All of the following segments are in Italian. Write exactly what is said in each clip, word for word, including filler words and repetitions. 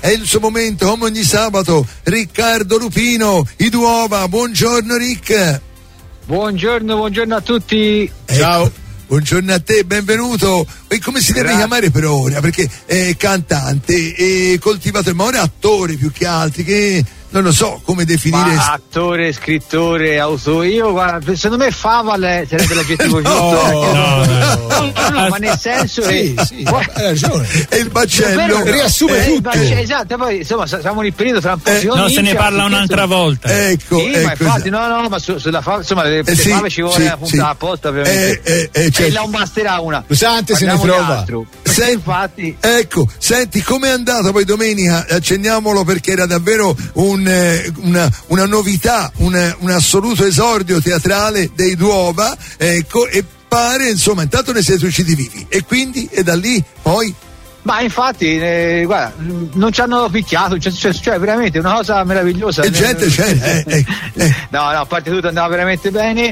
è il suo momento, come ogni sabato. Riccardo Lupino, i Duova. Buongiorno Rick. Buongiorno, buongiorno a tutti. Ciao. Ecco, buongiorno a te, benvenuto. E come si deve chiamare per ora? Perché è cantante, è coltivatore, ma ora è attore più che altri, che non lo so come definire. Ma attore, scrittore, autore, io guarda, secondo me Faval sarebbe l'aggettivo no, giusto. No, no, no, no, no, ma nel senso sì, che sì, hai ragione. È il baccello, riassume eh, tutto. Baccello, esatto, poi insomma siamo nel periodo tra un po' eh, no, se ne parla un'altra volta. Ecco, sì, ecco, ma infatti no, no, ma su, sulla fava, insomma, le, eh, le sì, fave ci vuole sì, una puntata sì. apposta, ovviamente. Eh, eh, eh, certo. E la non basterà una. Usante se ne trova. Senti, infatti. Ecco, senti, com'è andata poi domenica? Accendiamolo perché era davvero un, eh, una, una novità, un, un assoluto esordio teatrale dei Duova, ecco, e pare, insomma, intanto ne siete usciti vivi. E quindi, e da lì, poi... Ma infatti, eh, guarda, non ci hanno picchiato, cioè, cioè, cioè veramente una cosa meravigliosa. E gente c'è, eh, eh, eh. No, no, a parte tutto andava veramente bene.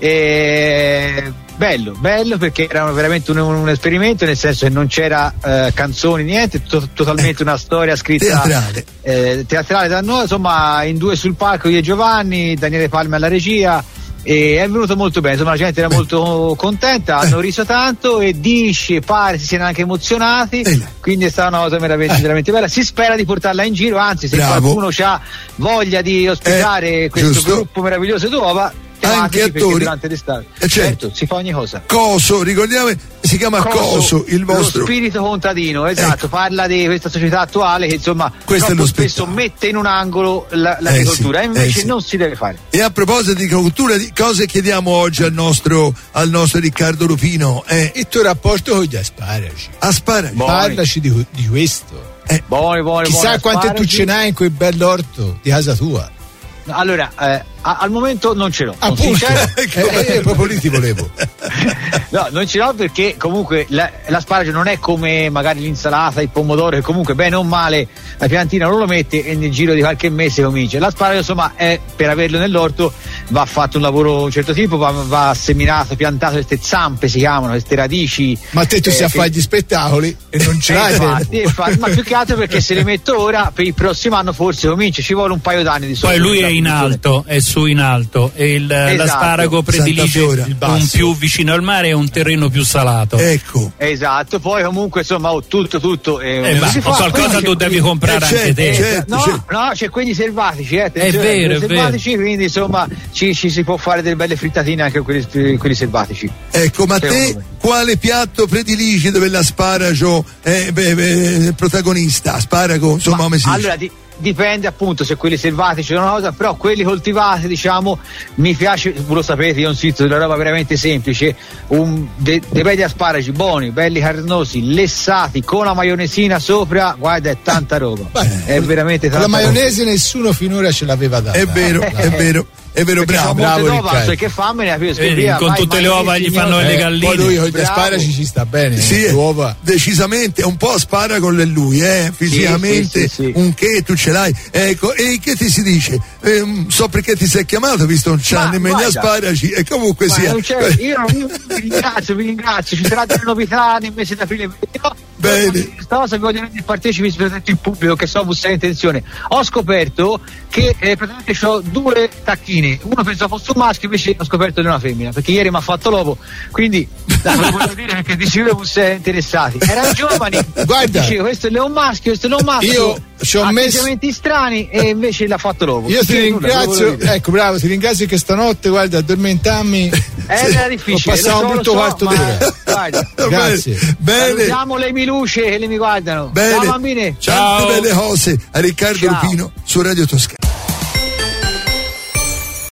E... bello, bello perché era veramente un, un esperimento, nel senso che non c'era eh, canzoni, niente, to- totalmente una storia scritta teatrale. Eh, teatrale da noi, insomma, in due sul palco io e Giovanni, Daniele Palme alla regia. E è venuto molto bene, insomma la gente era molto contenta, hanno riso tanto e dice, pare si siano anche emozionati, quindi è stata una cosa veramente, veramente bella. Si spera di portarla in giro, anzi se Bravo. qualcuno ha voglia di ospitare eh, questo giusto. gruppo meraviglioso d'Uova, anche attori durante l'estate eh, certo. certo, si fa ogni cosa. Coso, ricordiamo, si chiama Coso, Coso il vostro lo spirito contadino, esatto, ecco. Parla di questa società attuale che insomma questo troppo è lo spesso mette in un angolo la, l'agricoltura, eh sì, e invece eh sì. non si deve fare. E a proposito di agricoltura, di cosa chiediamo oggi al nostro al nostro Riccardo Lupino? Eh, Il tuo rapporto con gli asparagi. asparagi. Buoni. Parlaci di, di questo. Eh, buoni, buoni, Chissà buoni quante asparagi. tu ce n'hai in quel bell'orto di casa tua. Allora, eh, a- al momento non ce l'ho. Sono Appunto, sincero. eh, eh, proprio lì ti volevo. No, non ce l'ho perché comunque la, l'asparagio non è come magari l'insalata, il pomodoro, che comunque bene o male la piantina non lo mette e nel giro di qualche mese comincia. L'asparagio insomma è, per averlo nell'orto va fatto un lavoro di un certo tipo, va, va seminato, piantato, queste zampe si chiamano, queste radici. Ma te tu eh, sei a che- fare gli spettacoli e non ce l'hai infatti, tempo. infatti, ma più che altro perché se le metto ora per il prossimo anno forse comincia, ci vuole un paio d'anni di solito. Poi lui è in alto, è su in alto e il, Esatto. l'asparago predilige Santa Fiora, un basso. più vicino al mare e un terreno più salato. ecco. Esatto, poi comunque insomma oh, tutto tutto eh, Eh, ma si fa. qualcosa Poi tu c'è- devi comprare Eh, anche certo, te. certo. No, certo. no, c'è quelli selvatici, eh, attenzione, È vero, quelli è vero. selvatici, quindi insomma ci, ci si può fare delle belle frittatine anche con quelli, quelli selvatici. Ecco, ma te Secondo me. quale piatto prediligi dove l'asparagio è beh, beh, protagonista? Asparago, insomma, Ma, come si dice? allora di- dipende appunto se quelli selvatici sono una cosa, però quelli coltivati diciamo mi piace, voi lo sapete, io insisto della roba veramente semplice, un, de, dei belli asparagi buoni, belli carnosi, lessati con la maionesina sopra, guarda è tanta roba, Beh, è veramente tanta La roba. maionese nessuno finora ce l'aveva data. È vero, è vero, è vero, Perché bravo. sono bravo, molte uova, Riccardo. so che fame ne ha più Vedi, con tutte le uova gli fanno le Eh, galline. poi lui con gli Bravo. asparagi ci sta bene. Sì, le uova. decisamente è un po' asparago è lui, eh? Fisicamente sì, sì, sì. un che tu ce l'hai. Ecco, e che ti si dice? Ehm, so perché ti sei chiamato, visto non c'ha Ma, nemmeno gli guarda. asparagi, e comunque Ma sia. non c'è- io, io vi ringrazio, vi ringrazio, ci saranno delle novità nel mese d'aprile. Io- Bene. Questa cosa che voglio rendere partecipi soprattutto il pubblico, che so vostra intenzione. Ho scoperto che eh, praticamente ho due tacchini, uno pensavo fosse un maschio, invece ho scoperto di una femmina, perché ieri mi ha fatto l'uovo, quindi dai, ve lo voglio dire perché di sicuro fosse interessati. Erano giovani, Guarda. dicevo questo è leon maschio, questo è leon maschio. Io ci ho messo- atteggiamenti strani e invece l'ha fatto l'uovo. Io ti Sì, nulla, ve lo volevo ringrazio, dire. ecco bravo, ti ringrazio che stanotte, guarda, addormentammi. Eh, era difficile. Ho passato lo so, un lo brutto so, quarto ma- d'ora. Guarda, Grazie. Bene. salutiamo le Miluce che le mi guardano. Bene. Ciao bambine. Tante Ciao. belle cose a Riccardo Ciao. Lupino su Radio Toscana.